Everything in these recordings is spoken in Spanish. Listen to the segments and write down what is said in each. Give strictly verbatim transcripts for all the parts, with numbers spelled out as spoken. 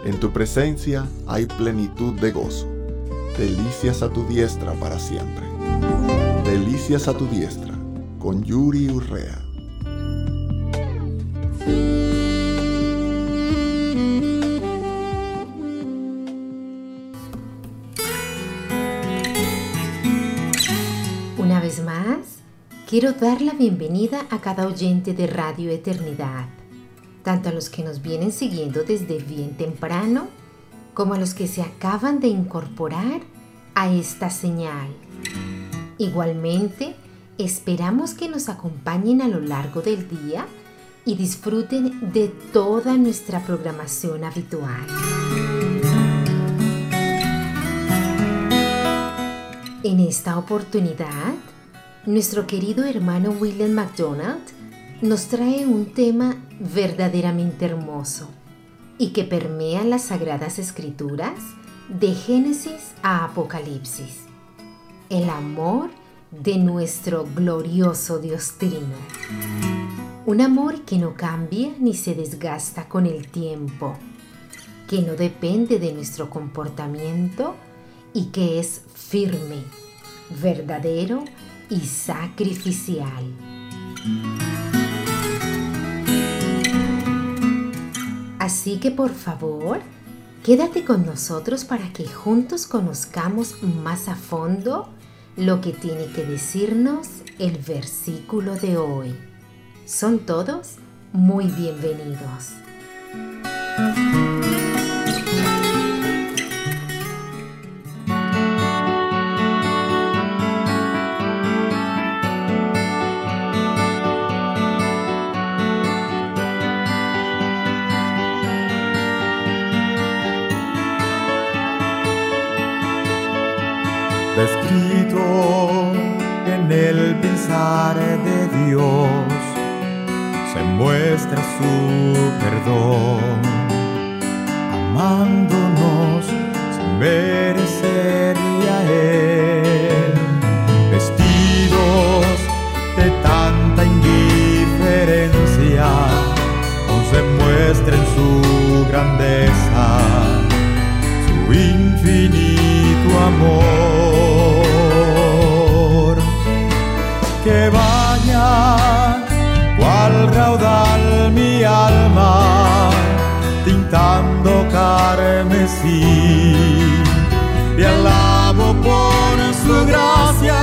En tu presencia hay plenitud de gozo, delicias a tu diestra para siempre. Delicias a tu diestra, con Yuri Urrea. Una vez más, quiero dar la bienvenida a cada oyente de Radio Eternidad, tanto a los que nos vienen siguiendo desde bien temprano, como a los que se acaban de incorporar a esta señal. Igualmente, esperamos que nos acompañen a lo largo del día y disfruten de toda nuestra programación habitual. En esta oportunidad, nuestro querido hermano William MacDonald nos trae un tema verdaderamente hermoso y que permea las Sagradas Escrituras de Génesis a Apocalipsis: el amor de nuestro glorioso Dios Trino. Un amor que no cambia ni se desgasta con el tiempo, que no depende de nuestro comportamiento y que es firme, verdadero y sacrificial. Así que por favor, quédate con nosotros para que juntos conozcamos más a fondo lo que tiene que decirnos el versículo de hoy. Son todos muy bienvenidos. Escrito en el pensar de Dios se muestra su perdón, amándonos sin merecer a Él, vestidos de tanta indiferencia, aún se muestra en su grandeza, su infinito amor. Que baña cual raudal mi alma, tintando carmesí. Te alabo por su gracia,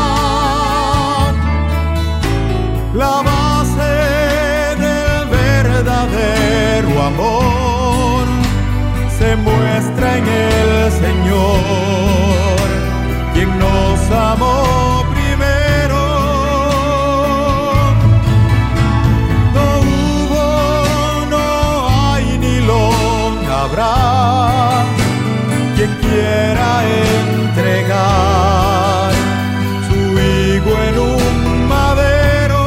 la base del verdadero amor se muestra en el Señor, quien nos amó. Quien quiera entregar su higo en un madero,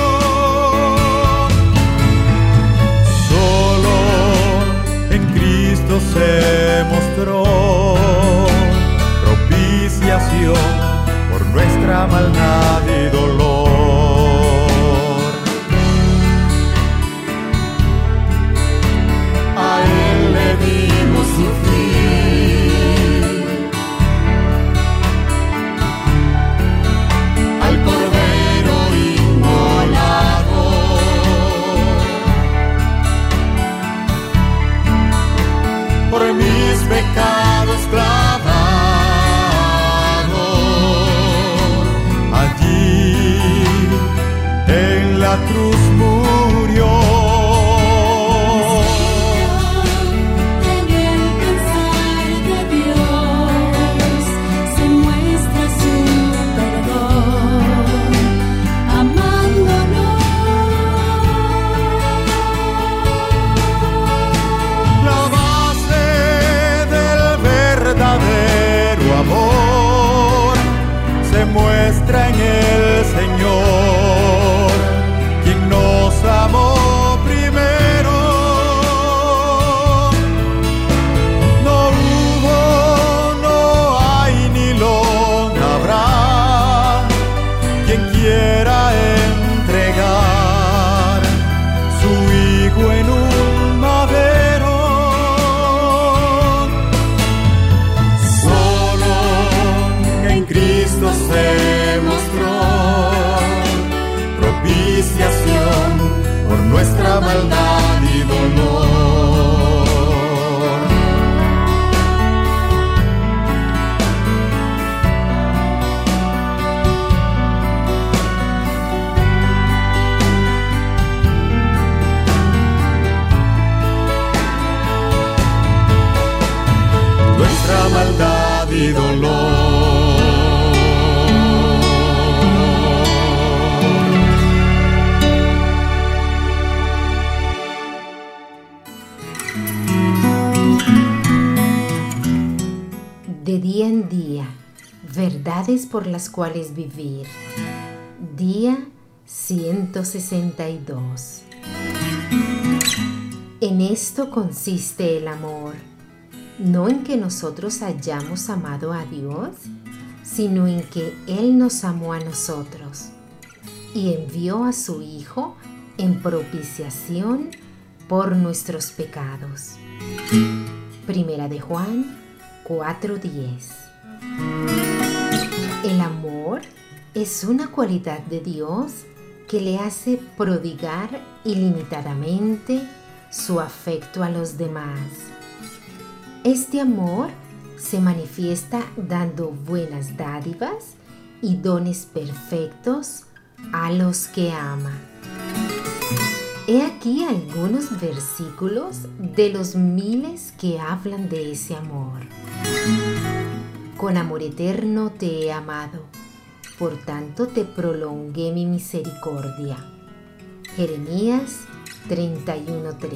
solo en Cristo se mostró propiciación por nuestra maldad y dolor. A Él le dimos sufrir, al Cordero inmolado, por mis pecados nuestra maldad y dolor. Nuestra maldad y dolor. De día en día, verdades por las cuales vivir. Día ciento sesenta y dos. En esto consiste el amor, no en que nosotros hayamos amado a Dios, sino en que Él nos amó a nosotros y envió a su Hijo en propiciación por nuestros pecados. Primera de Juan cuatro diez. El amor es una cualidad de Dios que le hace prodigar ilimitadamente su afecto a los demás. Este amor se manifiesta dando buenas dádivas y dones perfectos a los que ama. He aquí algunos versículos de los miles que hablan de ese amor. Con amor eterno te he amado, por tanto te prolongué mi misericordia. Jeremías treinta y uno tres.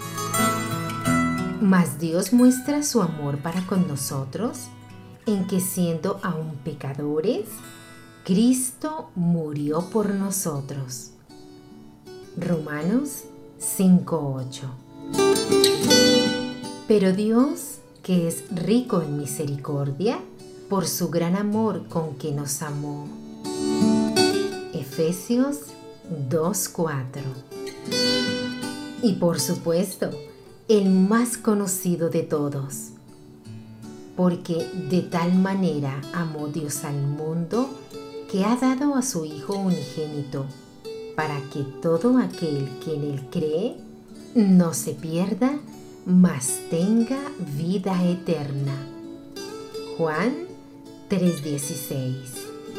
Mas Dios muestra su amor para con nosotros en que siendo aún pecadores, Cristo murió por nosotros. Romanos cinco ocho. Pero Dios, que es rico en misericordia, por su gran amor con que nos amó. Efesios dos cuatro. Y por supuesto, el más conocido de todos, porque de tal manera amó Dios al mundo que ha dado a su Hijo unigénito, para que todo aquel que en Él cree no se pierda, mas tenga vida eterna. Juan tres dieciséis.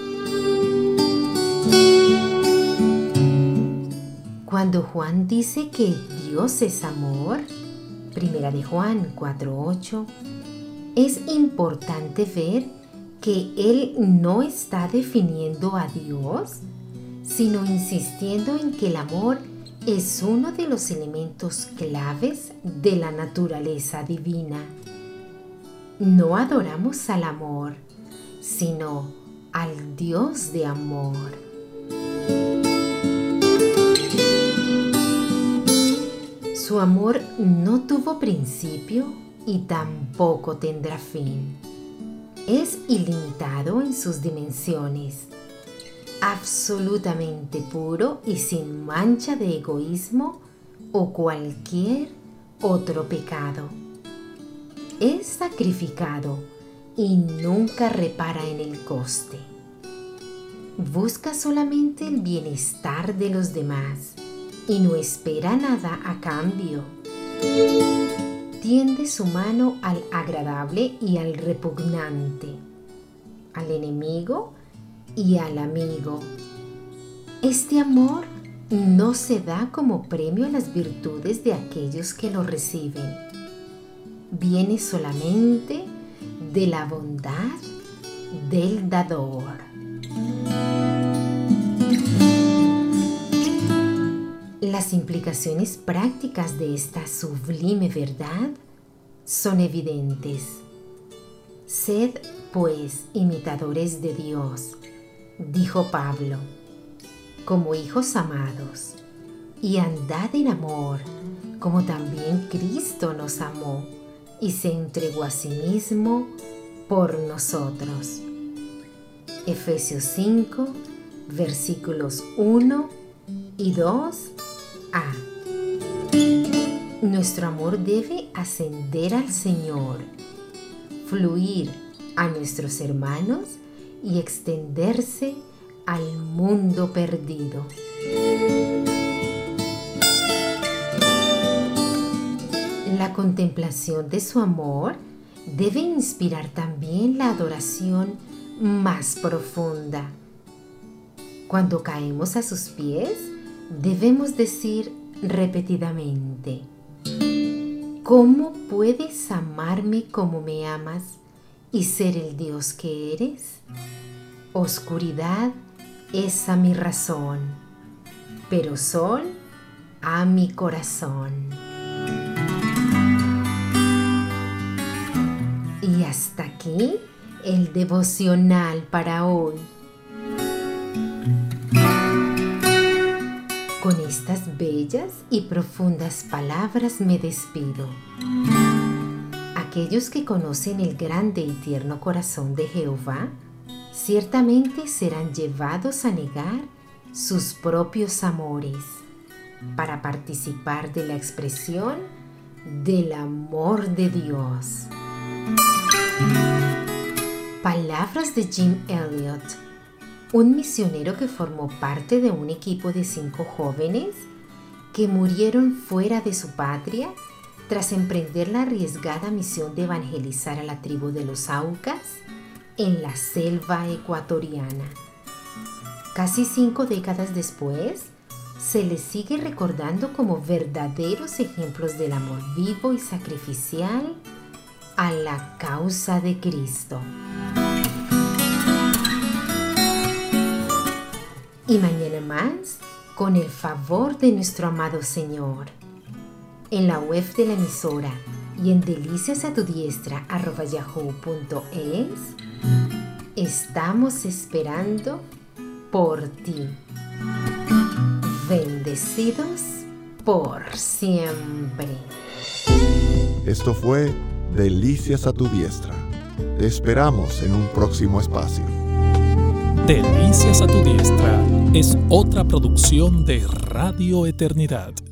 Cuando Juan dice que Dios es amor, Primera de Juan cuatro ocho, es importante ver que Él no está definiendo a Dios, sino insistiendo en que el amor es uno de los elementos claves de la naturaleza divina. No adoramos al amor, sino al Dios de amor. Su amor no tuvo principio y tampoco tendrá fin. Es ilimitado en sus dimensiones, absolutamente puro y sin mancha de egoísmo o cualquier otro pecado. Es sacrificado y nunca repara en el coste. Busca solamente el bienestar de los demás y no espera nada a cambio. Tiende su mano al agradable y al repugnante, al enemigo y al amigo. Este amor no se da como premio a las virtudes de aquellos que lo reciben. Viene solamente de la bondad del dador. Las implicaciones prácticas de esta sublime verdad son evidentes. Sed, pues, imitadores de Dios, dijo Pablo, como hijos amados, y andad en amor, como también Cristo nos amó y se entregó a sí mismo por nosotros. Efesios cinco, versículos uno y dos a. Nuestro amor debe ascender al Señor, fluir a nuestros hermanos y extenderse al mundo perdido. La contemplación de su amor debe inspirar también la adoración más profunda. Cuando caemos a sus pies, debemos decir repetidamente: ¿cómo puedes amarme como me amas y ser el Dios que eres? Oscuridad es a mi razón, pero sol a mi corazón. Y hasta aquí el devocional para hoy. Con estas bellas y profundas palabras me despido. Aquellos que conocen el grande y tierno corazón de Jehová, ciertamente serán llevados a negar sus propios amores para participar de la expresión del amor de Dios. Palabras de Jim Elliot, un misionero que formó parte de un equipo de cinco jóvenes que murieron fuera de su patria tras emprender la arriesgada misión de evangelizar a la tribu de los Aucas en la selva ecuatoriana. Casi cinco décadas después, se les sigue recordando como verdaderos ejemplos del amor vivo y sacrificial a la causa de Cristo. Y mañana más, con el favor de nuestro amado Señor. En la web de la emisora y en deliciasatudiestra arroba yahoo punto es, estamos esperando por ti. Bendecidos por siempre. Esto fue Delicias a tu diestra. Te esperamos en un próximo espacio. Delicias a tu diestra es otra producción de Radio Eternidad.